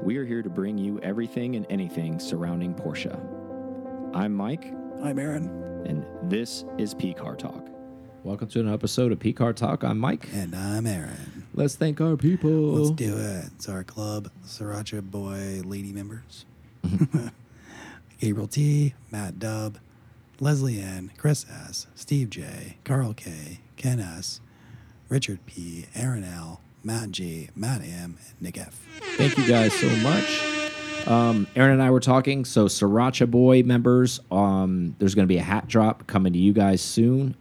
We are here to bring you everything and anything surrounding Porsche. I'm Mike. I'm Aaron. And this is P-Car Talk. Welcome to an episode of P-Car Talk. I'm Mike. And I'm Aaron. Let's thank our people. Let's do it. It's our club, Sriracha Boy lady members. Gabriel T., Matt Dubb, Leslie N., Chris S., Steve J., Carl K., Ken S., Richard P., Aaron L., Matt G., Matt M., and Nick F. Thank you guys so much. Aaron and I were talking, so Sriracha Boy members, there's going to be a hat drop coming to you guys soon.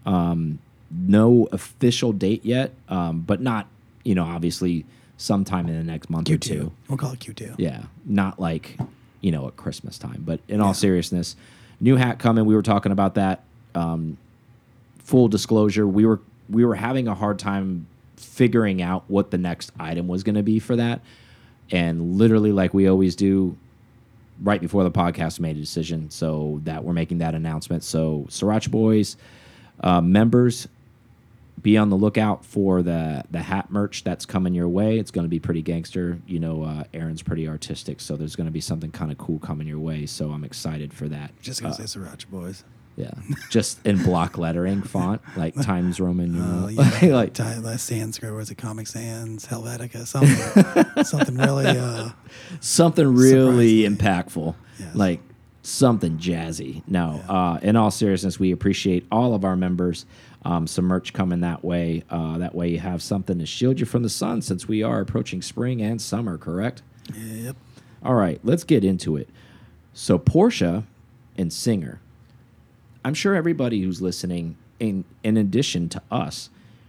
No official date yet, but not, obviously sometime in the next month or two. We'll call it Q2. Yeah, not like, at Christmas time. But in all seriousness, new hat coming. We were talking about that. Full disclosure, we were having a hard time figuring out what the next item was going to be for that. And literally, like we always do, right before the podcast, made a decision so that we're making that announcement. So Sriracha Boys members, be on the lookout for the hat merch that's coming your way. It's going to be pretty gangster. Aaron's pretty artistic, so there's going to be something kind of cool coming your way. So I'm excited for that. Just going to say Sriracha Boys. Yeah, just in block lettering font, like Times Roman numeral. Like Sanskrit, was it Comic Sans, Helvetica, something really, something really impactful, yes. Like something jazzy. No, in all seriousness, we appreciate all of our members. Some merch coming that way. That way, you have something to shield you from the sun, since we are approaching spring and summer. Correct? Yep. All right, let's get into it. So Porsche and Singer. I'm sure everybody who's listening, in addition to us,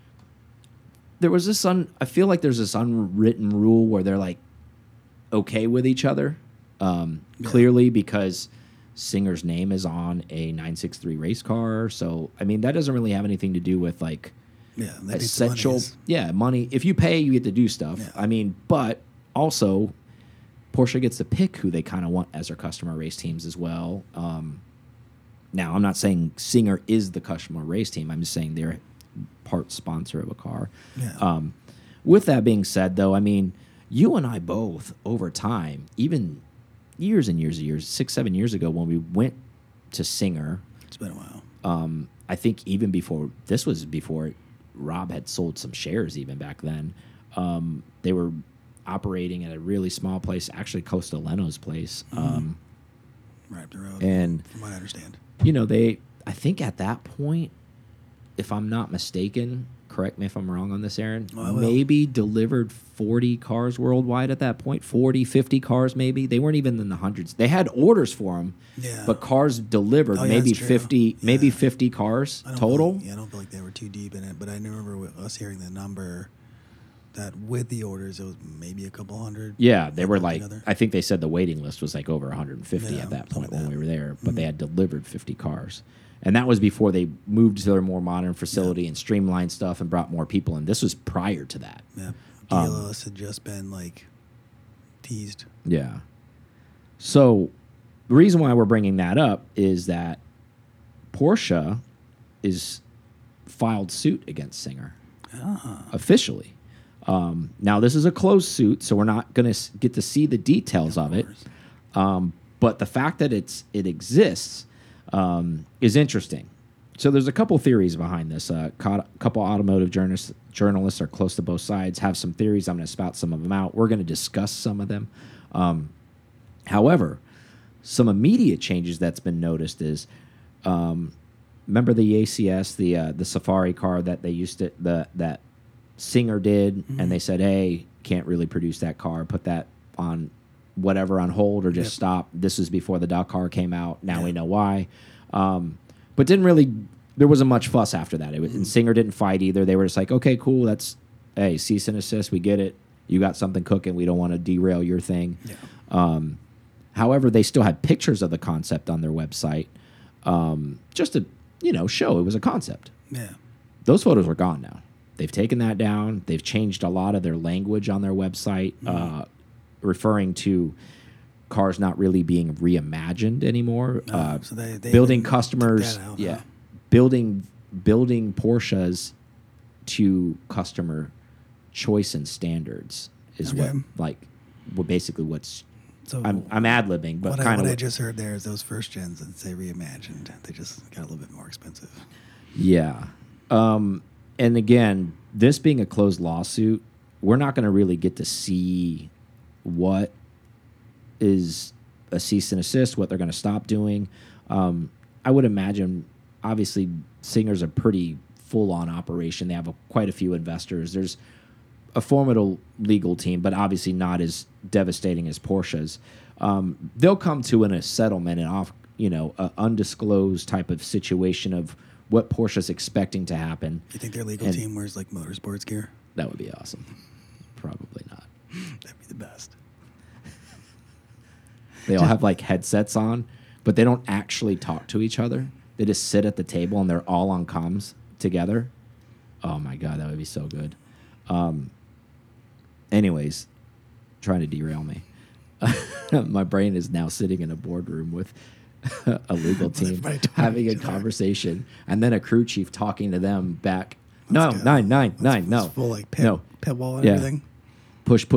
there was this I feel like there's this unwritten rule where they're like okay with each other, clearly because Singer's name is on a 963 race car. So I mean, that doesn't really have anything to do with like essential money. If you pay, you get to do stuff. Yeah. I mean, but also Porsche gets to pick who they kind of want as their customer race teams as well. Now, I'm not saying Singer is the customer race team. I'm just saying they're part sponsor of a car. Yeah. With that being said, though, I mean, you and I both, over time, even years and years and years, 6-7 years ago, when we went to Singer. It's been a while. I think even before, this was before Rob had sold some shares even back then. They were operating at a really small place, actually close to Leno's place. Right up the road, and from what I understand. I think at that point, if I'm not mistaken, correct me if I'm wrong on this, Aaron, maybe delivered 40 cars worldwide at that point, 40, 50 cars maybe. They weren't even in the hundreds. They had orders for them, but cars delivered, maybe 50 maybe 50 cars total. I don't feel like they were too deep in it, but I remember us hearing the number that with the orders, it was maybe a couple hundred. Yeah, they were like, I think they said the waiting list was like over 150 at that point when we were there, but they had delivered 50 cars. And that was before they moved to their more modern facility and streamlined stuff and brought more people in. This was prior to that. Yeah, DLS had just been like teased. Yeah. So the reason why we're bringing that up is that Porsche is filed suit against Singer officially. Now, this is a closed suit, so we're not going to get to see the details of it. But the fact that it exists is interesting. So there's a couple theories behind this. A couple automotive journalists are close to both sides, have some theories. I'm going to spout some of them out. We're going to discuss some of them. However, some immediate changes that's been noticed is, remember the ACS, the Safari car that they used to that Singer did, and they said, hey, can't really produce that car, put that on whatever on hold or just stop. This was before the Dakar came out. Now we know why. But there wasn't much fuss after that. And Singer didn't fight either. They were just like, okay, cool, hey, cease and desist, we get it. You got something cooking. We don't want to derail your thing. Yeah. However, they still had pictures of the concept on their website, just to, show it was a concept. Yeah. Those photos are gone now. They've taken that down. They've changed a lot of their language on their website, referring to cars not really being reimagined anymore. So they building customers, out, building Porsches to customer choice and standards is what, like, basically what's. So I'm ad-libbing, but kind of what I just heard there is those first gens that say reimagined. They just got a little bit more expensive. Yeah. And again, this being a closed lawsuit, we're not going to really get to see what is a cease and assist, what they're going to stop doing. I would imagine, obviously, Singer's a pretty full-on operation. They have quite a few investors. There's a formidable legal team, but obviously not as devastating as Porsche's. They'll come to a settlement and off, an undisclosed type of situation of what Porsche's expecting to happen. You think their legal team wears like motorsports gear? That would be awesome. Probably not. That'd be the best. They all have like headsets on, but they don't actually talk to each other. They just sit at the table and they're all on comms together. Oh my God, that would be so good. Anyways, trying to derail me. My brain is now sitting in a boardroom with a legal team having a conversation, and then a crew chief talking to them back. No, nine, no. Full like pit wall and everything. Push.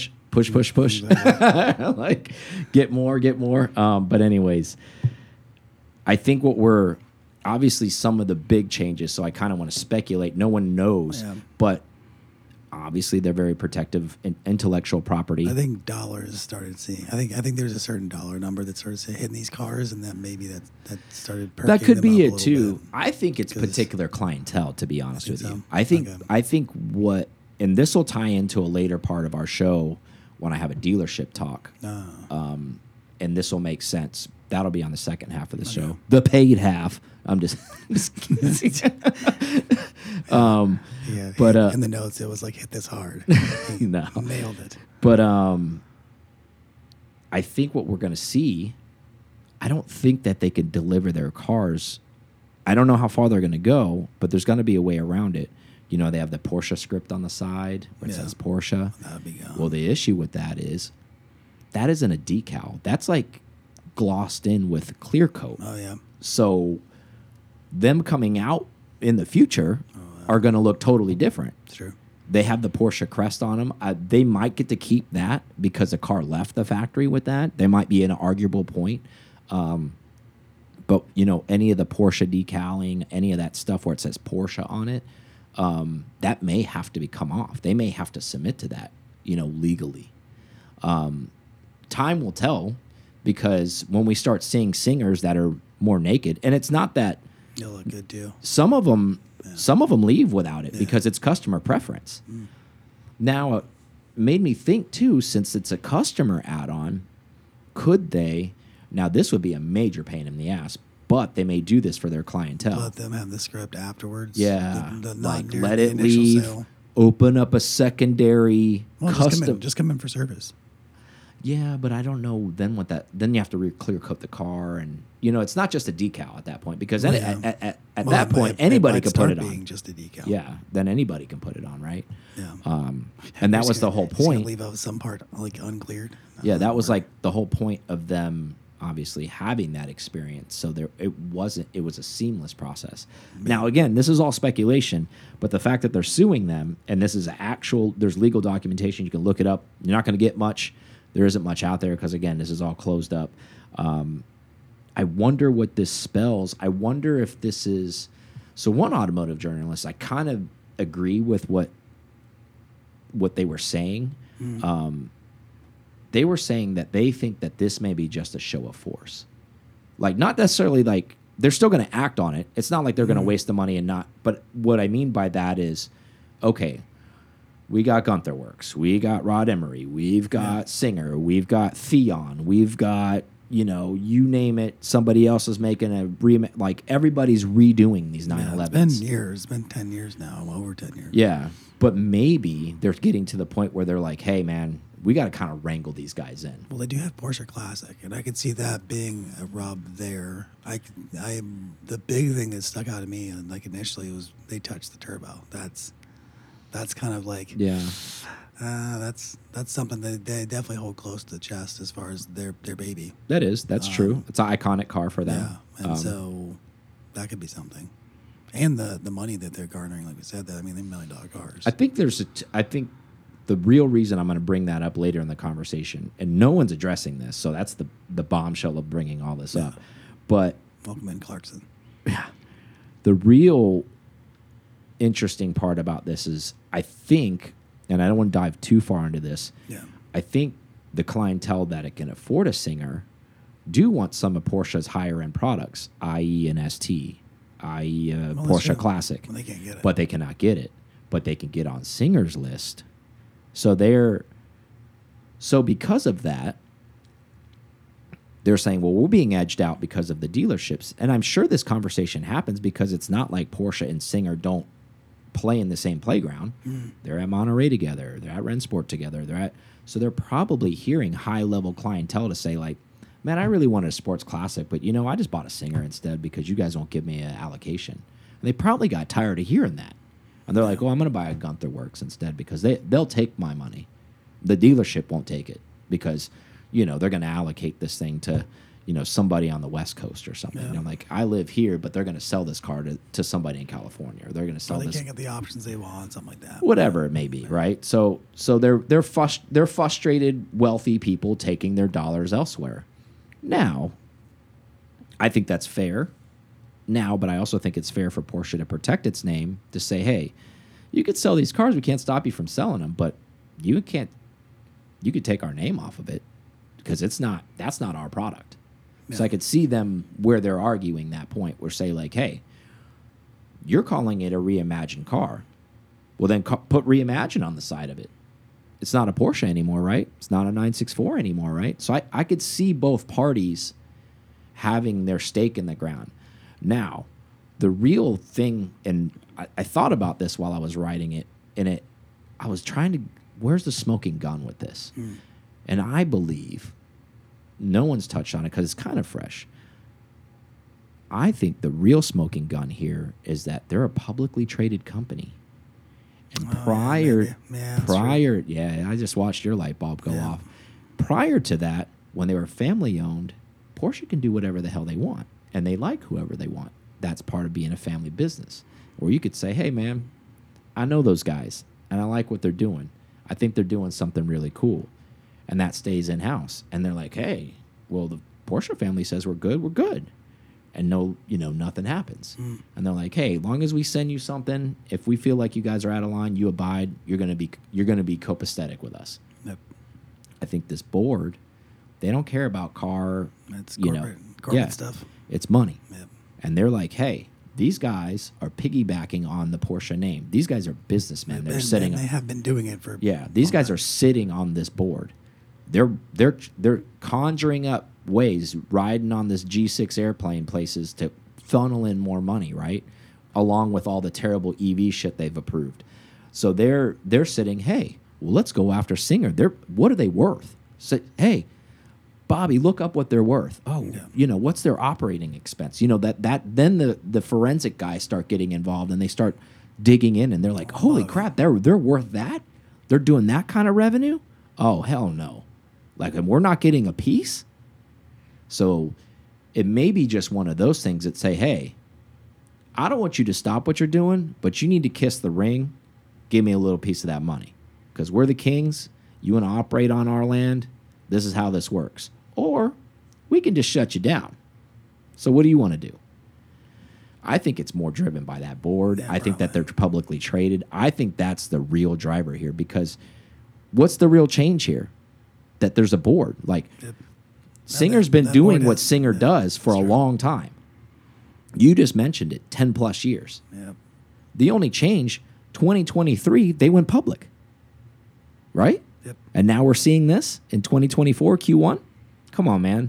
Like, get more. But anyways, I think what we're obviously some of the big changes. So I kind of want to speculate. No one knows, but obviously they're very protective in intellectual property. I think dollars started seeing. I think there's a certain dollar number that started hitting these cars, and that maybe that started. That could be it too. I think it's particular clientele. To be honest with you, I think what, and this will tie into a later part of our show when I have a dealership talk. And this will make sense. That'll be on the second half of the show, the paid half. I'm just kidding. But in the notes it was like, hit this hard. No, nailed it. But I think what we're going to see, I don't think that they could deliver their cars. I don't know how far they're going to go, but there's going to be a way around it. They have the Porsche script on the side where it says Porsche. That'd be gone. Well, the issue with that isn't a decal. That's like glossed in with clear coat. Oh yeah. So them coming out in the future are going to look totally different. It's true. They have the Porsche crest on them. They might get to keep that because the car left the factory with that. There might be an arguable point. But, any of the Porsche decaling, any of that stuff where it says Porsche on it, that may have to come off. They may have to submit to that, legally. Time will tell, because when we start seeing Singers that are more naked, and it's not that they'll look good too. Some of them leave without it because it's customer preference. Now, it made me think too, since it's a customer add-on, could they? Now, this would be a major pain in the ass, but they may do this for their clientele. Let them have the script afterwards. Yeah, like let it leave. Sale. Open up a secondary custom. Just come in for service. Yeah, but I don't know then what that. Then you have to clear coat the car, and it's not just a decal at that point, because at that point anybody could put it on. Being just a decal. Yeah, then anybody can put it on, right? Yeah. And that was the whole point. Leave out some part like uncleared. Yeah, that was like the whole point of them obviously having that experience. So it was a seamless process. Now again, this is all speculation, but the fact that they're suing them, and this is there's legal documentation, you can look it up. You're not going to get much. There isn't much out there because, again, this is all closed up. I wonder what this spells. I wonder if this is... So one automotive journalist, I kind of agree with what they were saying. They were saying that they think that this may be just a show of force. Like, not necessarily like... They're still going to act on it. It's not like they're going to waste the money and not... But what I mean by that is, okay... We got Gunther Works. We got Rod Emery. We've got Singer. We've got Theon. We've got, you name it. Somebody else is making a remake. Like, everybody's redoing these 911s. It's been years. It's been 10 years now. Over 10 years. Yeah. But maybe they're getting to the point where they're like, hey, man, we got to kind of wrangle these guys in. Well, they do have Porsche Classic, and I could see that being a rub there. The big thing that stuck out to me, and like initially, was they touched the turbo. That's kind of like, that's something that they definitely hold close to the chest as far as their baby. That's true. It's an iconic car for them. Yeah, and so that could be something. And the money that they're garnering, like we said, they're $1 million cars. I think the real reason I'm going to bring that up later in the conversation, and no one's addressing this, so that's the bombshell of bringing all this up. But welcome in, Clarkson. Yeah, the real interesting part about this is, I think, and I don't want to dive too far into this. Yeah, I think the clientele that it can afford a Singer do want some of Porsche's higher end products, i.e. an ST, i.e. a Porsche Classic. Well, they can't get it, but they cannot get it. But they can get on Singer's list. So because of that, they're saying, well, we're being edged out because of the dealerships. And I'm sure this conversation happens because it's not like Porsche and Singer don't play in the same playground. They're at Monterey together. They're at Rennsport together. So they're probably hearing high-level clientele to say, like, man, I really wanted a sports classic, but, I just bought a Singer instead because you guys won't give me an allocation. And they probably got tired of hearing that. And they're like, oh, I'm going to buy a Gunther Works instead because they'll take my money. The dealership won't take it because, they're going to allocate this thing to, somebody on the West Coast or something. And I'm like, I live here, but they're going to sell this car to somebody in California. Or they're going to sell they this. Can't get the options they want, something like that. Whatever it may be, right? So they're frustrated, wealthy people taking their dollars elsewhere. Now, I think that's fair. Now, but I also think it's fair for Porsche to protect its name, to say, hey, you could sell these cars, we can't stop you from selling them, but you could take our name off of it because that's not our product. Yeah. So I could see them where they're arguing that point, where say like, hey, you're calling it a reimagined car. Well, then put Reimagine on the side of it. It's not a Porsche anymore, right? It's not a 964 anymore, right? So I could see both parties having their stake in the ground. Now, the real thing, and I thought about this while I was writing it, and I was trying to, where's the smoking gun with this? And I believe, no one's touched on it because it's kind of fresh. I think the real smoking gun here is that they're a publicly traded company. And I just watched your light bulb go off. Prior to that, when they were family owned, Porsche can do whatever the hell they want. And they like whoever they want. That's part of being a family business. Or you could say, hey, man, I know those guys, and I like what they're doing. I think they're doing something really cool. And that stays in-house. And they're like, hey, well, the Porsche family says we're good, we're good. And nothing happens. And they're like, hey, as long as we send you something, if we feel like you guys are out of line, you abide, you're gonna be copacetic with us. Yep. I think this board, they don't care about car, it's corporate stuff. It's money. Yep. And they're like, hey, these guys are piggybacking on the Porsche name. These guys are businessmen. They have been doing it for these guys are sitting on this board. They're conjuring up ways, riding on this G6 airplane places to funnel in more money, right? Along with all the terrible EV shit they've approved. So they're sitting, hey, well, let's go after Singer. What are they worth? So, hey, Bobby, look up what they're worth. Oh, what's their operating expense? Then the forensic guys start getting involved and they start digging in and they're like, holy crap, they're worth that? They're doing that kind of revenue? Oh, hell no. Like, and we're not getting a piece? So it may be just one of those things that say, hey, I don't want you to stop what you're doing, but you need to kiss the ring. Give me a little piece of that money. Because we're the kings. You want to operate on our land? This is how this works. Or we can just shut you down. So what do you want to do? I think it's more driven by that board. Yeah, I think that they're publicly traded. I think that's the real driver here because what's the real change here? That there's a board. Like, Singer's been doing what Singer does for a long time. You just mentioned it, 10+ years. Yep. The only change, 2023, they went public. Right? Yep. And now we're seeing this in 2024 Q1. Come on, man.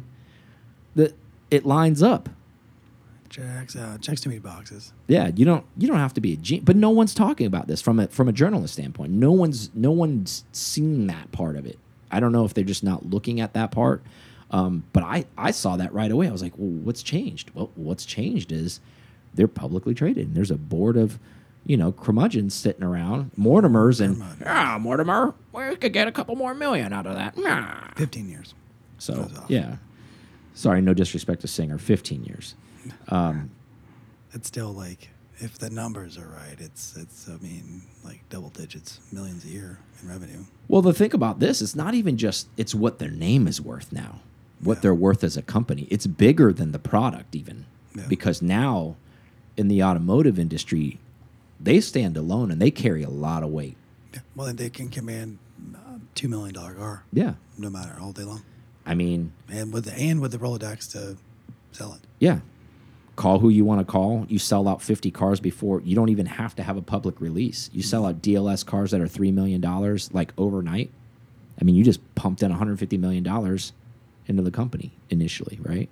It lines up. Checks too many boxes. Yeah, you don't have to be a genius, but no one's talking about this from a journalist standpoint. No one's seen that part of it. I don't know if they're just not looking at that part. But I saw that right away. I was like, well, what's changed? Well, what's changed is they're publicly traded, and there's a board of curmudgeons sitting around, Mortimers, and Mortimer, we could get a couple more million out of that. 15 years. So yeah, sorry, no disrespect to Singer, 15 years. It's still like if the numbers are right, it's I mean, like double digits, millions a year in revenue. Well, the thing about this, it's not even just it's what their name is worth now, what they're worth as a company. It's bigger than the product even, because now in the automotive industry, they stand alone and they carry a lot of weight. Yeah. Well, then they can command $2 million car. Yeah, no matter all day long. I mean, and with the Rolodex to sell it. Yeah. Call who you want to call. You sell out 50 cars before. You don't even have to have a public release. You sell out DLS cars that are $3 million like overnight. I mean, you just pumped in $150 million into the company initially, right?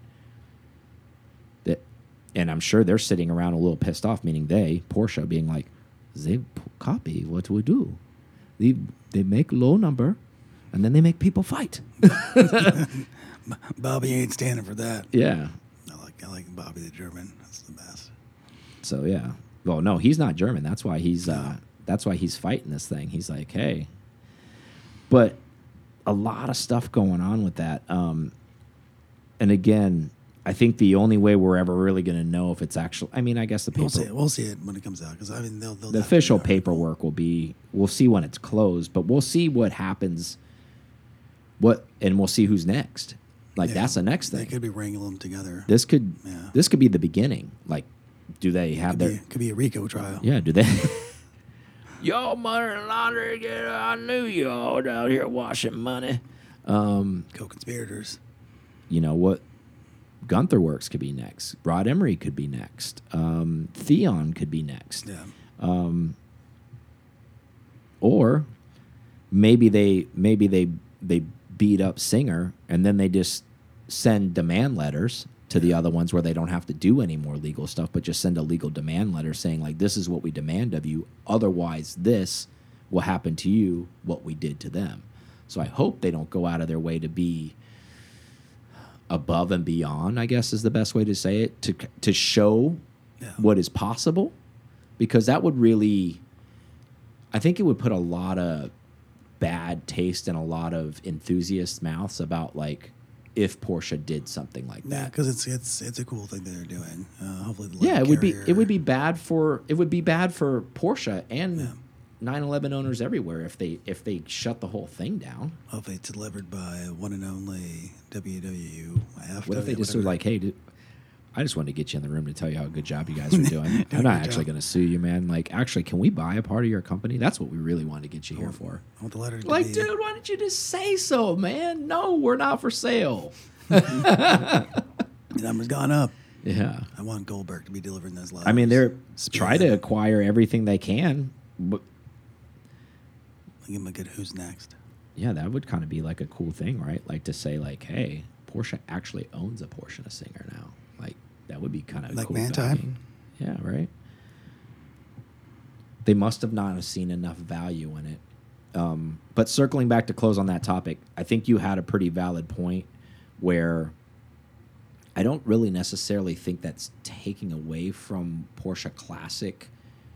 And I'm sure they're sitting around a little pissed off, meaning Porsche, being like, they copy what we do. They make low number, and then they make people fight. Bobby ain't standing for that. Yeah. I like Bobby the German. That's the best. So yeah. Well, no, he's not German. That's why he's fighting this thing. He's like, hey. But a lot of stuff going on with that. And again, I think the only way we're ever really going to know if it's actually, I mean, I guess the paper. We'll see it when it comes out, because I mean, the official paperwork will be. We'll see when it's closed, but we'll see what happens. And we'll see who's next. Like that's the next thing. They could be wrangling them together. This could be the beginning. Like, do they have could be a RICO trial? Yeah. Do they? Y'all money laundering. I knew y'all down here washing money. Co-conspirators. You know what? Gunther Works could be next. Rod Emery could be next. Theon could be next. Yeah. Or maybe they beat up Singer and then they just send demand letters to the other ones where they don't have to do any more legal stuff, but just send a legal demand letter saying, like, this is what we demand of you. Otherwise, this will happen to you, what we did to them. So I hope they don't go out of their way to be above and beyond, I guess is the best way to say it, to show what is possible, because that would really, I think it would put a lot of bad taste in a lot of enthusiasts' mouths about, like, if Porsche did something like that. Yeah, because it's a cool thing that they're doing. Hopefully, it would be bad for Porsche and 911 owners everywhere if they shut the whole thing down. Hopefully, it's delivered by one and only WWF. What if they just were like, hey, dude, I just wanted to get you in the room to tell you how good job you guys are doing. I'm not actually going to sue you, man. Like, actually, can we buy a part of your company? That's what we really wanted to get you here for. I want the letter to like, be. Dude, why didn't you just say so, man? No, we're not for sale. The number's gone up. Yeah. I want Goldberg to be delivering those letters. I mean, they're trying to acquire everything they can. But give them a good who's next. Yeah, that would kind of be like a cool thing, right? Like to say, like, hey, Porsche actually owns a Porsche and a Singer now. Like, that would be kind of like cool. Mantime. Yeah, right. They must have not seen enough value in it. But circling back to close on that topic, I think you had a pretty valid point where I don't really necessarily think that's taking away from Porsche Classic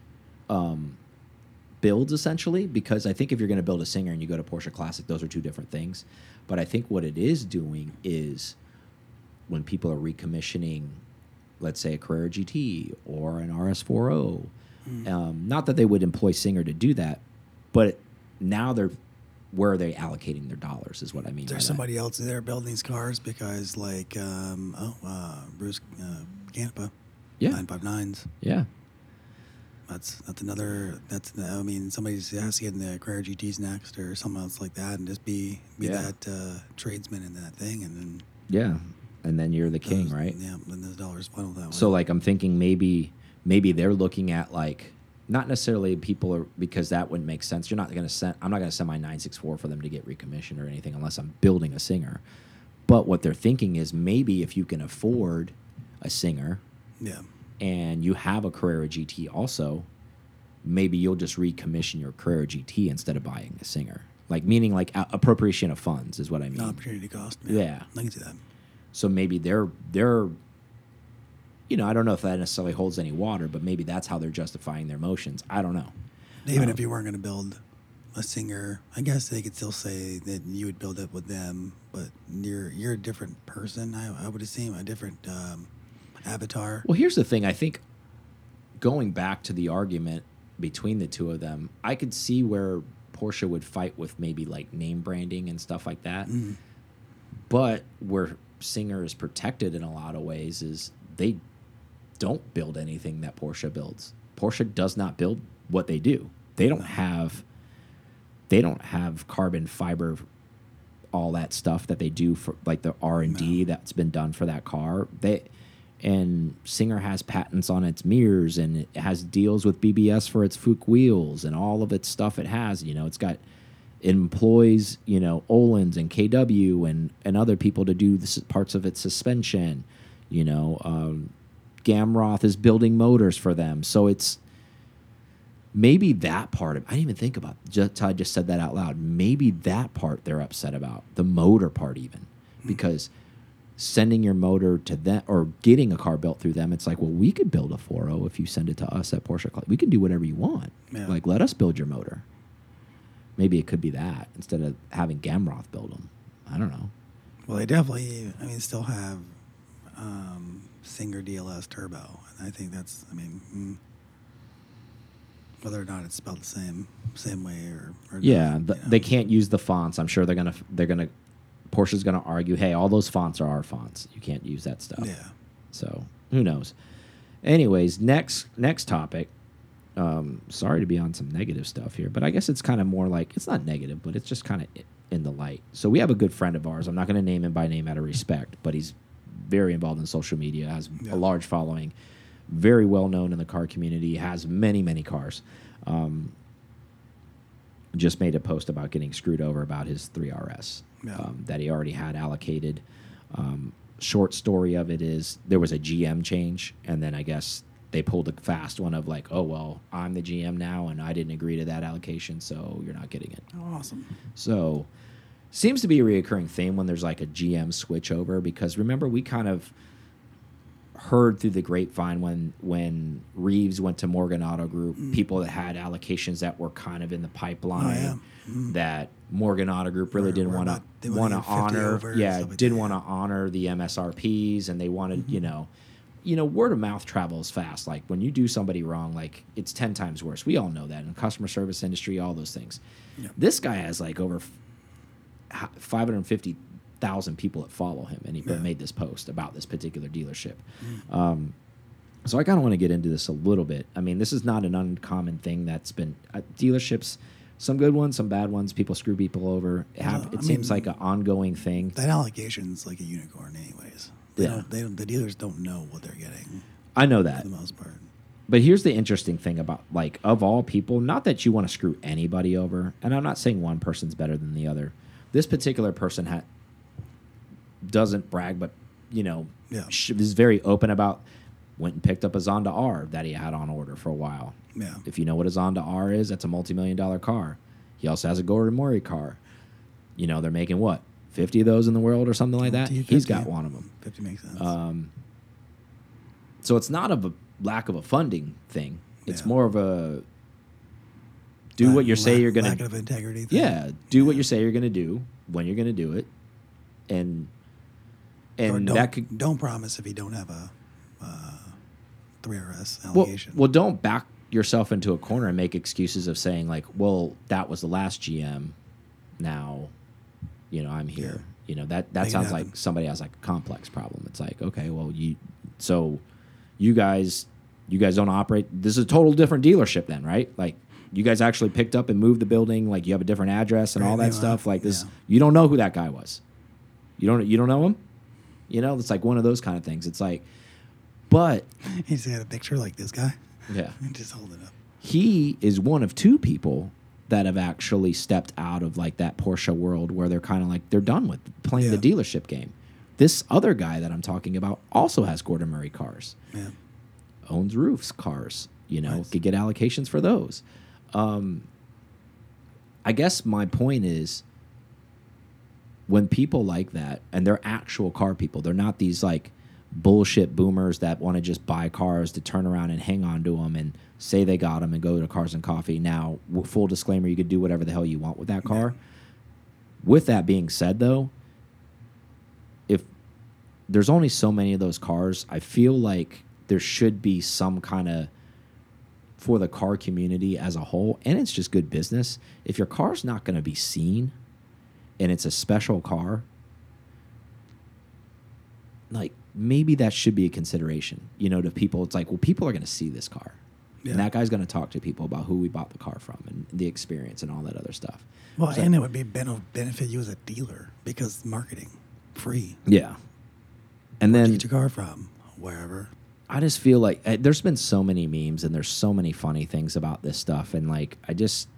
builds, essentially, because I think if you're going to build a Singer and you go to Porsche Classic, those are two different things. But I think what it is doing is when people are recommissioning, let's say, a Carrera GT or an RS4.0, not that they would employ Singer to do that, but now where are they allocating their dollars is what I mean. There's somebody else there building these cars because, like, Bruce Canepa, 959s. Yeah. That's another. I mean, somebody has to get in the Carrera GTs next or something else like that, and just be that tradesman in that thing, and then and then you're the king, right? Yeah, then those dollars funnel that way. So, like, I'm thinking maybe they're looking at, like, not necessarily people are, because that wouldn't make sense. I'm not going to send my 964 for them to get recommissioned or anything unless I'm building a Singer. But what they're thinking is maybe if you can afford a Singer, and you have a Carrera GT also, maybe you'll just recommission your Carrera GT instead of buying a Singer. Like, meaning like appropriation of funds is what I mean. Opportunity cost. Yeah. I can see that. So maybe they're I don't know if that necessarily holds any water, but maybe that's how they're justifying their motions. I don't know. Even if you weren't going to build a Singer, I guess they could still say that you would build it with them, but you're a different person. I would assume a different avatar. Well, here's the thing. I think going back to the argument between the two of them, I could see where Porsche would fight with maybe like name branding and stuff like that. But where Singer is protected in a lot of ways is they don't build anything that Porsche builds. Porsche does not build what they do. They don't have carbon fiber, all that stuff that they do for like the R&D that's been done for that car. And Singer has patents on its mirrors, and it has deals with BBS for its Fuchs wheels and all of its stuff it has. You know, it employs, you know, Öhlins and KW and other people to do parts of its suspension. You know, Gamroth is building motors for them. So it's maybe that part of I didn't even think about I just said that out loud. Maybe that part they're upset about, the motor part even, because sending your motor to them or getting a car built through them, it's like, well, we could build a 4.0 if you send it to us at Porsche. We can do whatever you want. Yeah. Like, let us build your motor. Maybe it could be that instead of having Gamroth build them. I don't know. Well, they definitely, I mean, still have Singer DLS Turbo. And I think that's, I mean, whether or not it's spelled the same way or yeah, not, they can't use the fonts. I'm sure they're gonna Porsche's gonna argue, hey, all those fonts are our fonts. You can't use that stuff. Yeah. So who knows? Anyways, next topic. Sorry to be on some negative stuff here, but I guess it's kind of more like, it's not negative, but it's just kind of in the light. So we have a good friend of ours. I'm not going to name him by name out of respect, but he's very involved in social media, has a large following, very well known in the car community, has many cars. Just made a post about getting screwed over about his 3RS that he already had allocated. Short story of it is there was a GM change, and then I guess they pulled a fast one of like, oh, well, I'm the GM now, and I didn't agree to that allocation, so you're not getting it. Oh, awesome. So seems to be a reoccurring theme when there's like a GM switch over, because remember, we kind of heard through the grapevine when Reeves went to Morgan Auto Group, people that had allocations that were kind of in the pipeline that Morgan Auto Group really didn't want to honor. Didn't want to honor the MSRPs, and they wanted, you know, word of mouth travels fast. Like when you do somebody wrong, like it's 10 times worse. We all know that in the customer service industry, all those things. Yep. This guy has like over 550,000 people that follow him, and he made this post about this particular dealership. So I kind of want to get into this a little bit. I mean, this is not an uncommon thing that's been dealerships. Some good ones, some bad ones. People screw people over. It seems like an ongoing thing. That allocation's like a unicorn, anyways. The dealers don't know what they're getting. I know that for the most part. But here's the interesting thing about, like, of all people, not that you want to screw anybody over, and I'm not saying one person's better than the other. This particular person doesn't brag, but you know, is very open about. Went and picked up a Zonda R that he had on order for a while. Yeah. If you know what a Zonda R is, that's a multi-million-dollar car. He also has a Gordon Murray car. You know, they're making what, 50 of those in the world or something like that? 50, he's got one of them. 50 makes sense. So it's not a lack of a funding thing. It's more of a do what you say you're going to do. Lack of integrity thing. Yeah, do what you say you're going to do when you're going to do it. And that could... Don't promise if you don't have a 3RS allegation. Well, don't back yourself into a corner and make excuses of saying like, well, that was the last GM. Now, you know, I'm here. You know, that sounds like somebody has like a complex problem. It's like, okay, well, you guys don't operate. This is a total different dealership then, right? Like you guys actually picked up and moved the building. Like you have a different address and all that stuff. Like this, you don't know who that guy was. You don't know him. You know, it's like one of those kind of things. It's like, but he's got a picture like this guy. Yeah, and just hold it up. He is one of two people that have actually stepped out of like that Porsche world where they're kind of like they're done with playing the dealership game. This other guy that I'm talking about also has Gordon Murray cars. Yeah, owns roofs cars. You know, could get allocations for those. I guess my point is, when people like that, and they're actual car people, they're not these like bullshit boomers that want to just buy cars to turn around and hang on to them and say they got them and go to Cars and Coffee. Now, full disclaimer, you could do whatever the hell you want with that car. With that being said, though, if there's only so many of those cars, I feel like there should be some kind of for the car community as a whole, and it's just good business. If your car's not going to be seen and it's a special car, like maybe that should be a consideration, you know, to people. It's like, well, people are going to see this car. Yeah. And that guy's going to talk to people about who we bought the car from and the experience and all that other stuff. Well, so, and it would be benefit you as a dealer because marketing free. Yeah. And then get your car from wherever. I just feel like there's been so many memes and there's so many funny things about this stuff. And like, I just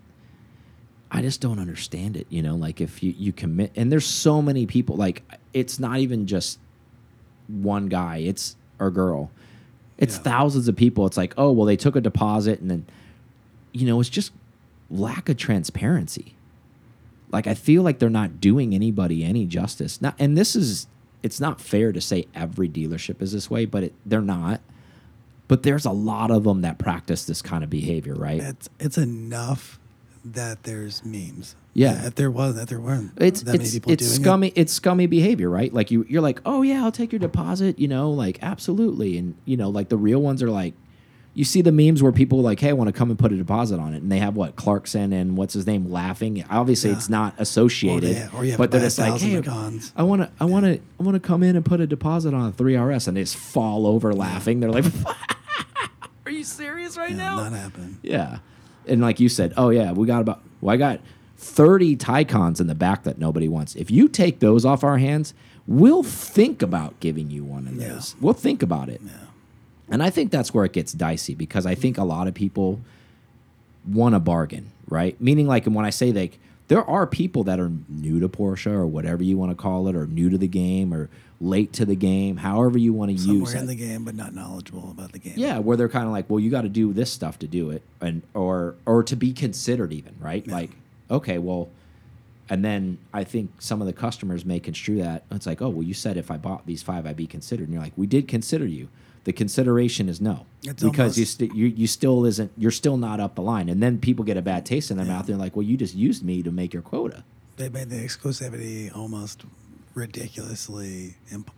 don't understand it. You know, like if you commit, and there's so many people, like it's not even just one guy, it's or girl. It's thousands of people. It's like, oh, well, they took a deposit and then, you know, it's just lack of transparency. Like, I feel like they're not doing anybody any justice. Not, and this is, it's not fair to say every dealership is this way, but they're not. But there's a lot of them that practice this kind of behavior, right? It's enough that there's memes. Yeah. If there weren't that many people doing scummy, it. It's scummy behavior, right? Like you're like, oh yeah, I'll take your deposit, you know, like absolutely. And you know, like the real ones are like, you see the memes where people are like, hey, I want to come and put a deposit on it. And they have what, Clarkson and what's his name laughing. Obviously it's not associated, or you have but they're just like, hey, I want to come in and put a deposit on a 3RS, and they just fall over laughing. They're like, are you serious right now? Not happening. Yeah. And like you said, oh yeah, I got 30 Taycons in the back that nobody wants. If you take those off our hands, we'll think about giving you one of those. We'll think about it. Yeah. And I think that's where it gets dicey, because I think a lot of people want a bargain, right? Meaning, like, when I say like, there are people that are new to Porsche or whatever you want to call it, or new to the game, or late to the game, however you want to use it. Somewhere in the game, but not knowledgeable about the game. Yeah, where they're kind of like, well, you got to do this stuff to do it, and or to be considered even, right? Yeah. Like, okay, well, and then I think some of the customers may construe that. It's like, oh, well, you said if I bought these 5, I'd be considered. And you're like, we did consider you. The consideration is no, because you you're still not up the line, and then people get a bad taste in their mouth. They're like, well, you just used me to make your quota. They made the exclusivity almost ridiculously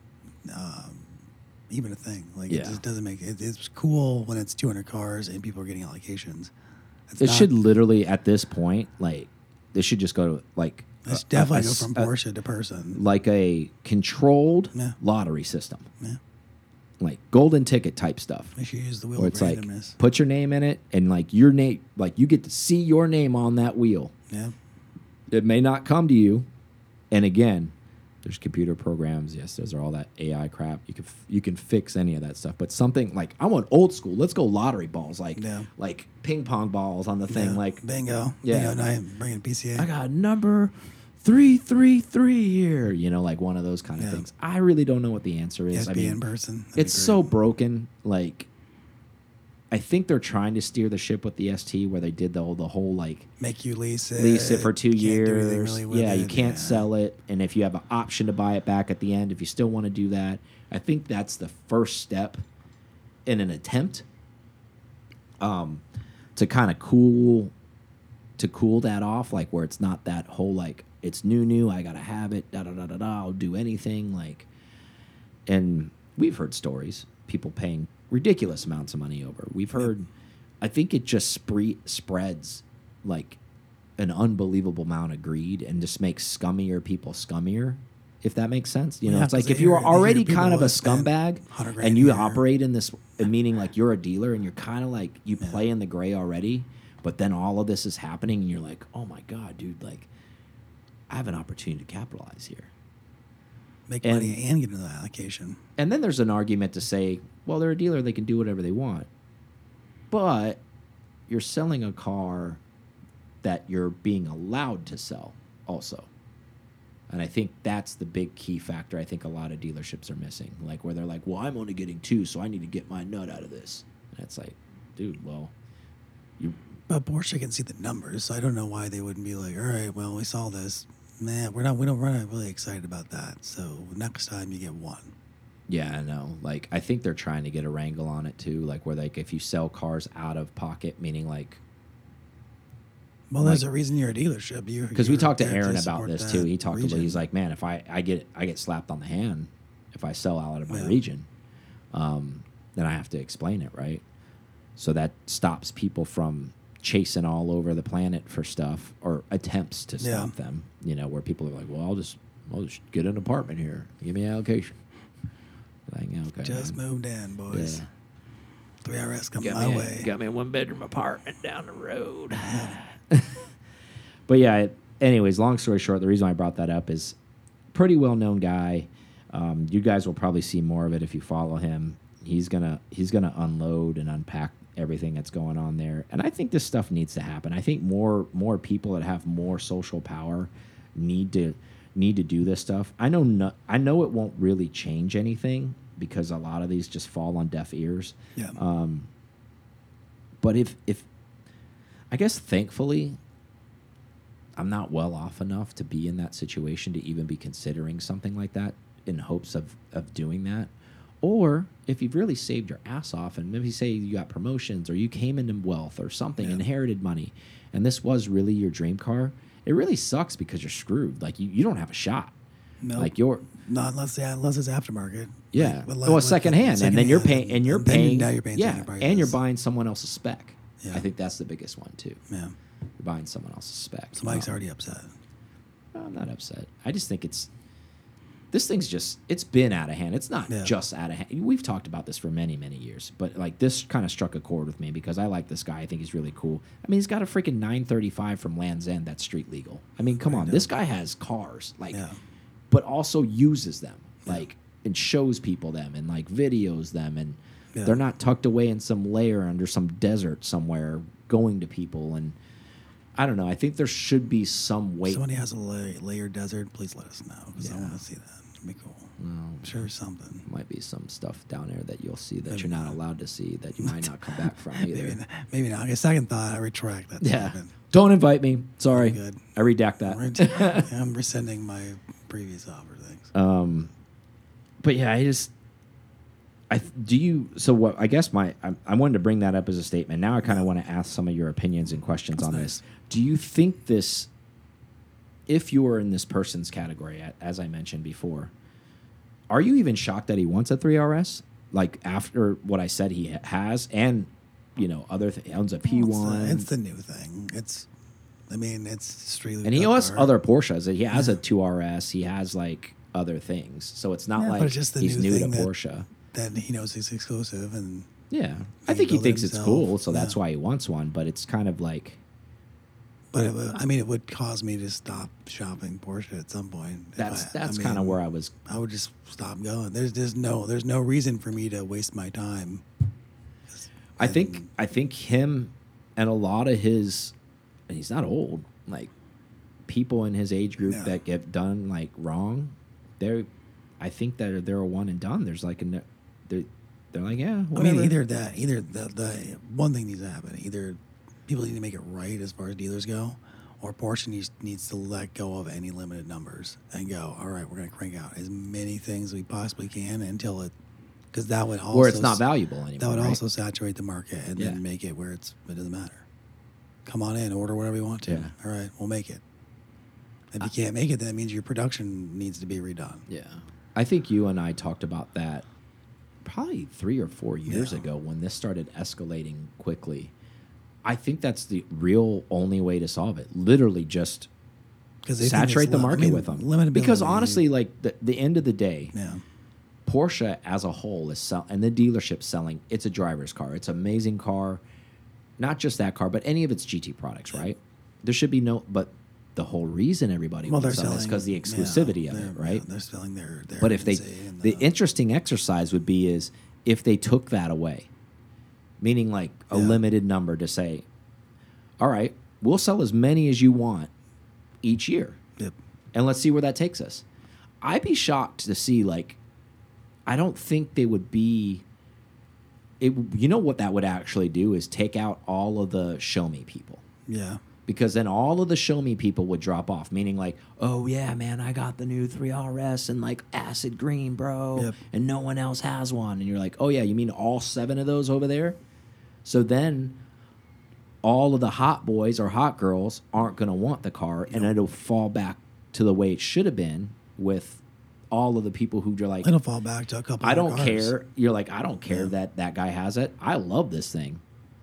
even a thing. Like it just doesn't make it. It's cool when it's 200 cars and people are getting allocations. It should literally, at this point, like, this should just go to like. It's definitely go from Porsche to person, like a controlled lottery system. Yeah. Like golden ticket type stuff. They should use the wheel where of it's randomness. Like, put your name in it, and like your name, like you get to see your name on that wheel. Yeah. It may not come to you, and again, there's computer programs. Yes, those are all that AI crap. You can fix any of that stuff. But something like, I want old school. Let's go lottery balls, like ping pong balls on the thing, like bingo. Yeah, bingo night, bringing PCA. I got number 333 here, you know, like one of those kind of things. I really don't know what the answer is. I mean, in person. It's so broken. Like, I think they're trying to steer the ship with the ST, where they did the whole like make you lease it for 2 years. Really with you it. can't sell it, and if you have an option to buy it back at the end, if you still want to do that, I think that's the first step in an attempt to kind of cool that off, like where it's not that whole like, it's new, I gotta have it, I'll do anything, like. And we've heard stories, people paying ridiculous amounts of money over. We've heard, I think it just spreads like an unbelievable amount of greed, and just makes scummier people scummier, if that makes sense. You know, it's like if you are already kind of a scumbag and you operate in this, meaning like you're a dealer and you're kind of like, you play in the gray already, but then all of this is happening and you're like, oh my God, dude, like, I have an opportunity to capitalize here. Make money and get into the allocation. And then there's an argument to say, well, they're a dealer, they can do whatever they want. But you're selling a car that you're being allowed to sell also. And I think that's the big key factor I think a lot of dealerships are missing. Like, where they're like, well, I'm only getting 2, so I need to get my nut out of this. And it's like, dude, well, But Porsche can see the numbers, so I don't know why they wouldn't be like, all right, well, we saw this. Man, we're not really excited about that. So next time you get 1. Yeah, I know. Like, I think they're trying to get a wrangle on it too. Like, where like if you sell cars out of pocket, meaning like. Well, there's a reason you're a dealership. Because we talked to Aaron about this too. He talked about. He's like, man, if I get slapped on the hand if I sell out of my region, then I have to explain it, right? So that stops people from chasing all over the planet for stuff, or attempts to stop them. You know, where people are like, well, I'll just get an apartment here. Give me an allocation. Like, okay, just moved in, boys. Yeah. 3RS coming my way. Got me a 1-bedroom apartment down the road. But yeah, anyways, long story short, the reason I brought that up is pretty well-known guy. You guys will probably see more of it if you follow him. He's gonna unload and unpack everything that's going on there, and I think this stuff needs to happen. I think more people that have more social power need to do this stuff. I know it won't really change anything because a lot of these just fall on deaf ears. Yeah. But if I guess thankfully I'm not well off enough to be in that situation to even be considering something like that in hopes of doing that. Or if you've really saved your ass off and maybe say you got promotions or you came into wealth or something, inherited money, and this was really your dream car, it really sucks because you're screwed. Like you don't have a shot. No, like you're not unless it's aftermarket. Yeah, like, well, secondhand, and then you're paying, now you're paying, yeah, and you're buying someone else's spec. Yeah. I think that's the biggest one too. Yeah, you're buying someone else's spec. So Mike's already upset. No, I'm not upset. I just think this thing's it's been out of hand. It's not just out of hand. We've talked about this for many, many years, but like this kind of struck a chord with me because I like this guy. I think he's really cool. I mean, he's got a freaking 935 from Land's End that's street legal. I mean, come on, this guy has cars, like, but also uses them, like, and shows people them and like videos them, and they're not tucked away in some lair under some desert somewhere going to people. And I don't know. I think there should be some way. If somebody has a layer desert, please let us know because I want to see that. It'd be cool. Well, I'm sure something. Might be some stuff down there that you'll see that you're not allowed to see, that you might not come back from either. Maybe not. Okay, second thought, I retract that. Yeah. Don't invite me. Sorry. Good. I redact that. I'm rescinding my previous offer. Things. But yeah, so what, I guess I wanted to bring that up as a statement. Now I kind of want to ask some of your opinions and questions on this. Do you think this, if you were in this person's category, as I mentioned before, are you even shocked that he wants a 3RS? Like after what I said he has, and you know, owns a P1. It's the new thing. It's strictly. And he has other Porsches. He has a 2RS. He has like other things. So it's not like just he's new to Porsche. That he knows is exclusive, and I think he thinks it's cool, so that's why he wants one. But it's kind of like. But it would cause me to stop shopping Porsche at some point. That's kind of where I was. I would just stop going. There's no reason for me to waste my time. I think him and a lot of his, and he's not old, like people in his age group that get done like wrong, I think that they're a one and done. There's like they're like, yeah, whatever. I mean, either the one thing needs to happen. Either people need to make it right as far as dealers go, or Porsche needs to let go of any limited numbers and go, all right, we're going to crank out as many things as we possibly can until it, because that would also, where it's not valuable anymore. That would also saturate the market and then make it where it doesn't matter. Come on in, order whatever you want to. All right, we'll make it. If you can't make it, that means your production needs to be redone. Yeah. I think you and I talked about that probably 3 or 4 years ago when this started escalating quickly. I think that's the real only way to solve it. Literally just saturate the market with them. Because honestly, like the end of the day, Porsche as a whole is and the dealership selling, it's a driver's car. It's an amazing car. Not just that car, but any of its GT products, right? There should be but the whole reason everybody wants them is because the exclusivity of it, right? They're selling their but if the interesting exercise would be is if they took that away, meaning like a limited number to say, all right, we'll sell as many as you want each year. Yep. And let's see where that takes us. I'd be shocked to see, like, I don't think they would be, you know what that would actually do is take out all of the show me people. Yeah. Because then all of the show me people would drop off, meaning like, oh, yeah, man, I got the new 3RS and like acid green, bro, and no one else has one. And you're like, oh, yeah, you mean all 7 of those over there? So then all of the hot boys or hot girls aren't going to want the car, and it'll fall back to the way it should have been with all of the people who are like, it'll fall back to a couple. I don't care. You're like, I don't care that guy has it. I love this thing.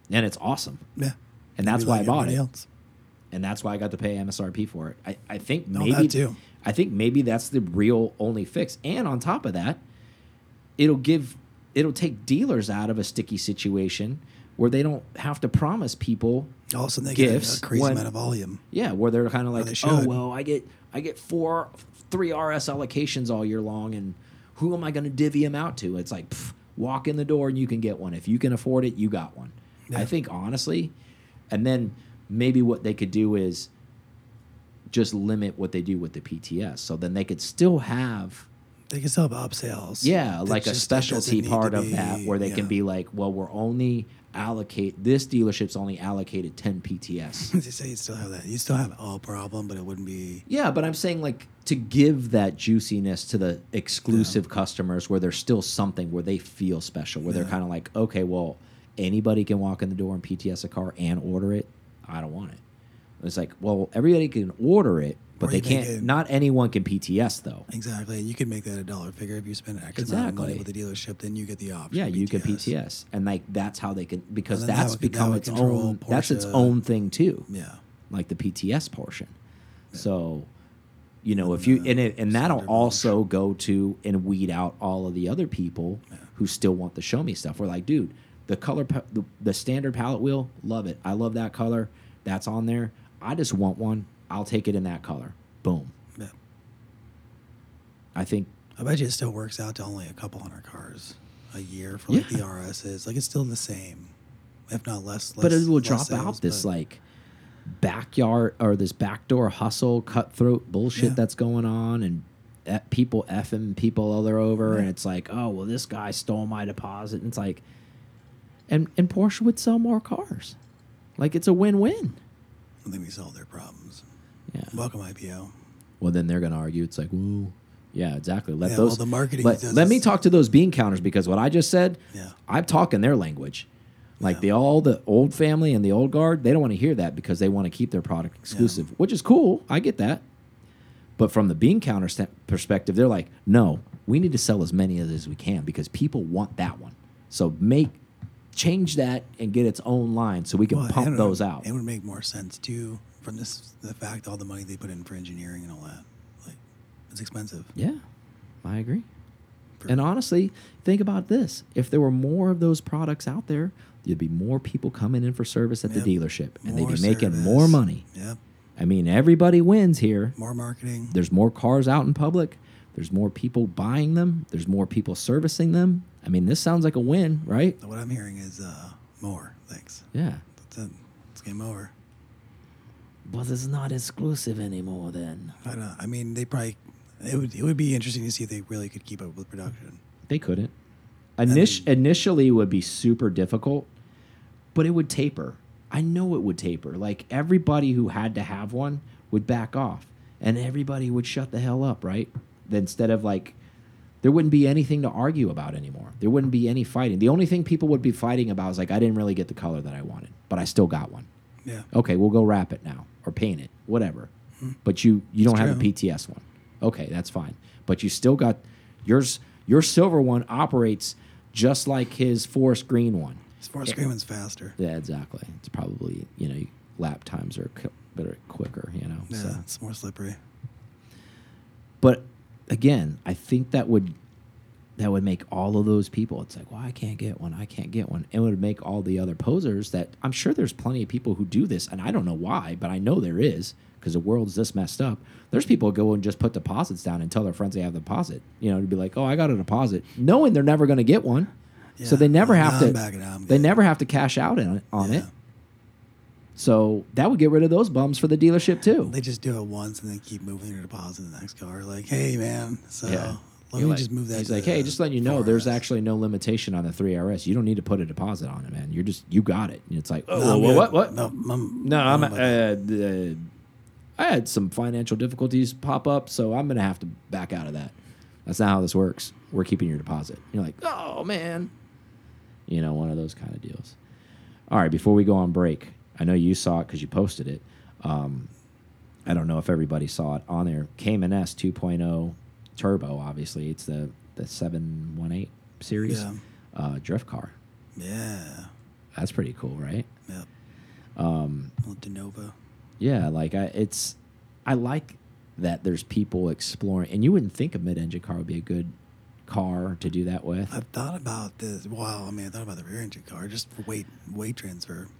and it's awesome. Yeah. And that's Maybe why like I bought everybody it. else. And that's why I got to pay MSRP for it. I think No, maybe that too. I think maybe that's the real only fix. And on top of that, it'll take dealers out of a sticky situation where they don't have to promise people All of a sudden they gifts get a crazy when- amount of volume. yeah, where they're kind of they like, should. oh well, I get 3 RS allocations all year long, and who am I going to divvy them out to? It's like, pff, walk in the door and you can get one. If you can afford it, you got one. Yeah. I think honestly, and then maybe what they could do is just limit what they do with the PTS, so then they could still have. They can still have upsales. Yeah, It like a just specialty doesn't need part to of be- that where they can yeah. be like, well, we're only this dealership's only allocated 10 PTS. They say you still have that. You still have all problem, but it wouldn't be. Yeah, but I'm saying like to give that juiciness to the exclusive customers where there's still something where they feel special, where they're kind of like, okay, well, anybody can walk in the door and PTS a car and order it. I don't want it. It's like, well, everybody can order it, but Or they you make can't. it- Not anyone can PTS though. Exactly. You can make that a dollar figure if you spend X amount of money Exactly. with the dealership, then you get the option. Yeah, of you can PTS. PTS, and like that's how they can, because And then that's that would- become that would its control own. That's its Porsche. own thing too. Yeah. Like the PTS portion. So, you know, if you and that'll standard also go to and weed out all of the other people who still want the show me stuff. We're like, dude, the color, the standard palette wheel, love it. I love that color. That's on there. I just want one. I'll take it in that color. Boom. Yeah. I think. I bet you it still works out to only a couple hundred cars a year for like Yeah. the RSs. Like it's still the same, if not less. But it will less drop sales, out this but- like backyard or this backdoor hustle cutthroat bullshit Yeah. that's going on, and people effing people other over, Right. and it's like, oh well, this guy stole my deposit, and it's like, and Porsche would sell more cars, like it's a win-win. I think we solved their problems. Yeah. Welcome IPO. Well, then they're gonna argue. It's like, well, yeah, exactly. Let Yeah, those. well, the marketing Let, does let me this- talk to those bean counters, because what I just said, Yeah. I'm talking their language. Like Yeah. the old family and the old guard, they don't want to hear that because they want to keep their product exclusive, which is cool. I get that. But from the bean counter perspective, they're like, no, we need to sell as many of it as we can because people want that one. So change that and get its own line so we can Well, pump and those out. It would make more sense too from the fact all the money they put in for engineering and all that. Like it's expensive. Yeah, I agree. And honestly, think about this. If there were more of those products out there, there'd be more people coming in for service at Yep. the dealership, and More they'd be making service. more money. Yep. I mean, everybody wins here. More marketing. There's more cars out in public. There's more people buying them. There's more people servicing them. I mean, this sounds like a win, right? What I'm hearing is more. Thanks. Yeah. That's it. It's game over. But it's not exclusive anymore then. I don't know. I mean, they probably. It would be interesting to see if they really could keep up with production. They couldn't. mean- Initially, it would be super difficult, but it would taper. I know it would taper. Like, everybody who had to have one would back off, and everybody would shut the hell up, right? Then instead of, like, there wouldn't be anything to argue about anymore. There wouldn't be any fighting. The only thing people would be fighting about is, like, I didn't really get the color that I wanted, but I still got one. Yeah. Okay, we'll go wrap it now or paint it, whatever. But you don't have a true. PTS one. Okay, that's fine. But you still got yours. Your silver one operates just like his forest green one. Forest Green one's faster. Yeah, exactly. It's probably, you know, lap times are better, quicker, you know. Yeah, So. it's more slippery. But again, I think that would make all of those people. It's like, well, I can't get one. I can't get one. It would make all the other posers that I'm sure there's plenty of people who do this, and I don't know why, but I know there is because the world's this messed up. There's people who go and just put deposits down and tell their friends they have a deposit. You know, to be like, oh, I got a deposit, knowing they're never going to get one. So Yeah. they never Well, have now to. I'm backing out. I'm They good. never have to cash out on it. Yeah. So that would get rid of those bums for the dealership too. They just do it once and then keep moving their deposit to the next car. Like, hey, man, so Yeah. let You're me like- just move that. He's to like, the hey, just letting you know, there's 4RS. actually no limitation on the 3RS. You don't need to put a deposit on it, man. You got it. And it's like, oh, No, I'm well, good. what? No, I had some financial difficulties pop up, so I'm gonna have to back out of that. That's not how this works. We're keeping your deposit. You're like, oh man, you know, one of those kind of deals. All right, before we go on break, I know you saw it because you posted it. I don't know if everybody saw it on there. Cayman S 2.0 turbo. Obviously, it's the 718 series Yeah. drift car. Yeah. That's pretty cool, right? Yep. Little De Novo. Yeah, like I like that there's people exploring, and you wouldn't think a mid-engine car would be a good car to do that with. I've thought about this. Well, I mean, I thought about the rear engine car just for weight transfer.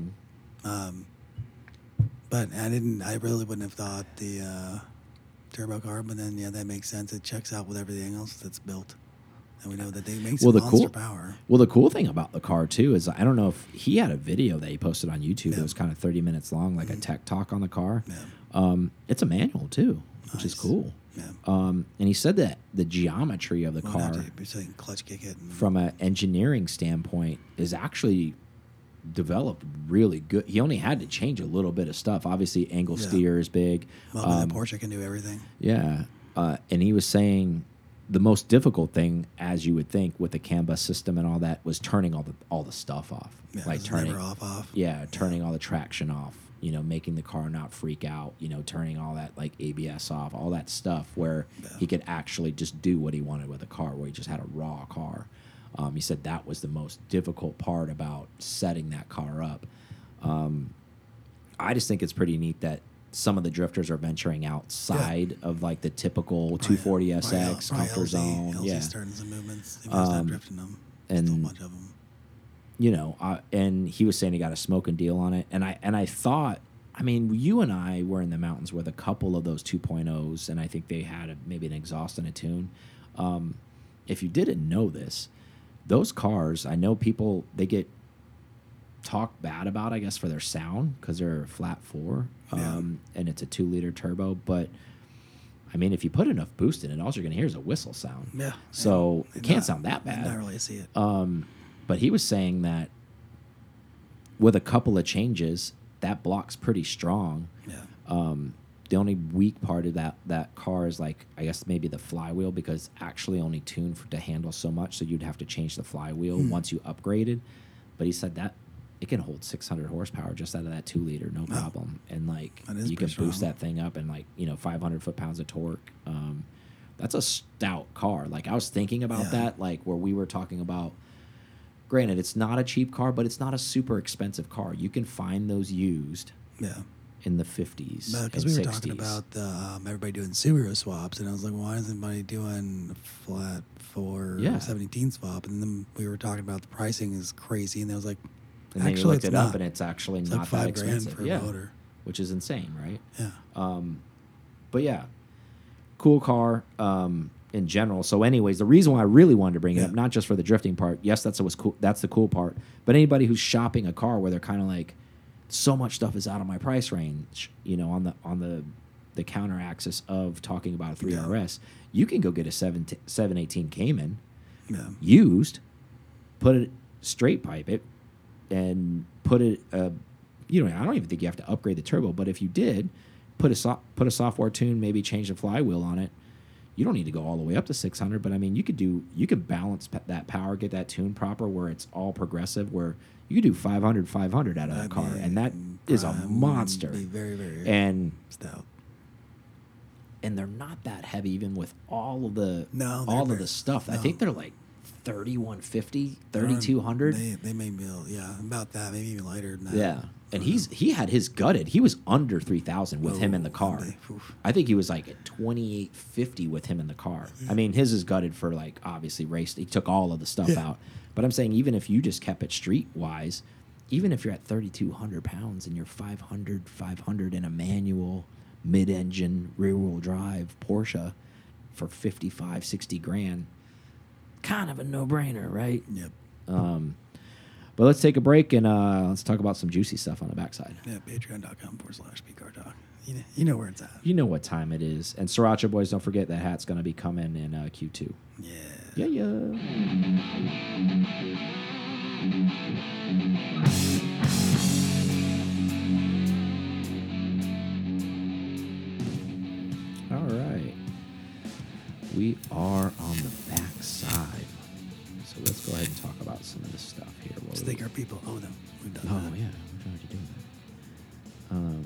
But I really wouldn't have thought the turbo car. But then, yeah, that makes sense. It checks out with everything else that's built, and we know that they make some monster power. Well, the cool thing about the car too is I don't know if he had a video that he posted on YouTube. It was kind of 30 minutes long, like a tech talk on the car. It's a manual too, which is cool. Yeah. And he said that the geometry of the car, so you can clutch kick it, from an engineering standpoint, is actually developed really good. He only had to change a little bit of stuff. Obviously, angle steer is big. Well, that Porsche can do everything. Yeah. And he was saying the most difficult thing, as you would think, with the CAN bus system and all that, was turning all the stuff off. Yeah, like turning never off. Yeah, turning all the traction off. You know, making the car not freak out. You know, turning all that like ABS off, all that stuff where he could actually just do what he wanted with a car, where he just had a raw car. He said that was the most difficult part about setting that car up. I just think it's pretty neat that some of the drifters are venturing outside of like the typical 240 SX comfort zone. LZ starting some movements. They start drifting them. And Still a bunch of them. You know, and he was saying he got a smoking deal on it, and I thought, I mean, you and I were in the mountains with a couple of those 2.0s, and I think they had maybe an exhaust and a tune. If you didn't know this, those cars, I know people, they get talked bad about, I guess, for their sound because they're a flat four, and it's a 2-liter turbo. But I mean, if you put enough boost in it, all you're going to hear is a whistle sound. Yeah. So it can't sound that bad. Not really see it. But he was saying that with a couple of changes, that block's pretty strong. Yeah. The only weak part of that car is, like, I guess maybe the flywheel, because it's actually only tuned to handle so much, so you'd have to change the flywheel once you upgraded. But he said that it can hold 600 horsepower just out of that 2-liter, no problem. And like you can boost that thing up and, like, you know, 500 foot-pounds of torque. That's a stout car. Like, I was thinking about that, like where we were talking about. Granted, it's not a cheap car, but it's not a super expensive car. You can find those used. Yeah. In the 50s, because we were talking about everybody doing Subaru swaps, and I was like, well, why isn't anybody doing flat 417 swap? And then we were talking about the pricing is crazy, and I was like, and actually, looked it up, and it's actually not like that expensive. for a motor, which is insane, right? Yeah. But yeah, cool car in general. So, anyways, the reason why I really wanted to bring it up, not just for the drifting part, yes, that's what's cool. That's the cool part. But anybody who's shopping a car where they're kind of like, so much stuff is out of my price range, you know, on the counter axis of talking about a 3RS, you can go get a 718 Cayman used, put it straight pipe it, and put it. You know, I don't even think you have to upgrade the turbo, but if you did, put a software tune, maybe change the flywheel on it. You don't need to go all the way up to 600, but I mean, you could balance that power, get that tune proper where it's all progressive, where you could do 500 out of that car, and that is a monster. Be very, very stout. And they're not that heavy, even with all of the the stuff. No. I think they're like 3150, 3200. They may be about that, maybe even lighter than that. Yeah. And he had his gutted. He was under 3,000 with him in the car. I think he was like at 2850 with him in the car. I mean, his is gutted for, like, obviously race. He took all of the stuff out. But I'm saying, even if you just kept it street wise, even if you're at 3,200 pounds and you're 500 in a manual mid-engine rear wheel drive Porsche for 55, 60 grand, kind of a no brainer, right? Yep. But let's take a break and let's talk about some juicy stuff on the backside. Yeah, patreon.com/PCarTalk. You know where it's at. You know what time it is. And Sriracha Boys, don't forget that hat's going to be coming in Q2. Yeah. Yeah. All right. We are on the backside. So let's go ahead and talk about some of this stuff here. Let's thank our people. Oh, no. We've done that. Oh, yeah. We're already doing that.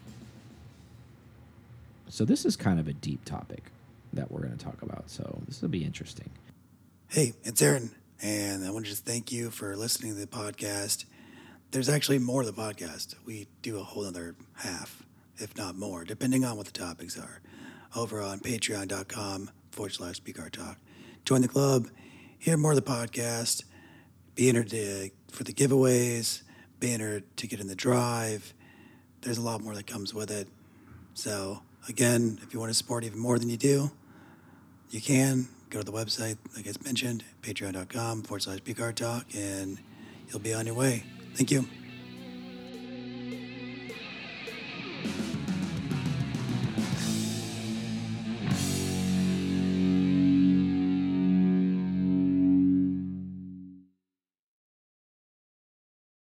So this is kind of a deep topic that we're going to talk about. So this will be interesting. Hey, it's Aaron. And I want to just thank you for listening to the podcast. there's actually more to the podcast. We do a whole other half, if not more, depending on what the topics are, over on patreon.com/Speak Our Talk. Join the club, hear more of the podcast, be entered for the giveaways, be entered to get in the drive. There's a lot more that comes with it. So, again, if you want to support even more than you do, you can go to the website, like I mentioned, patreon.com/Speak Our Talk, and you'll be on your way. Thank you.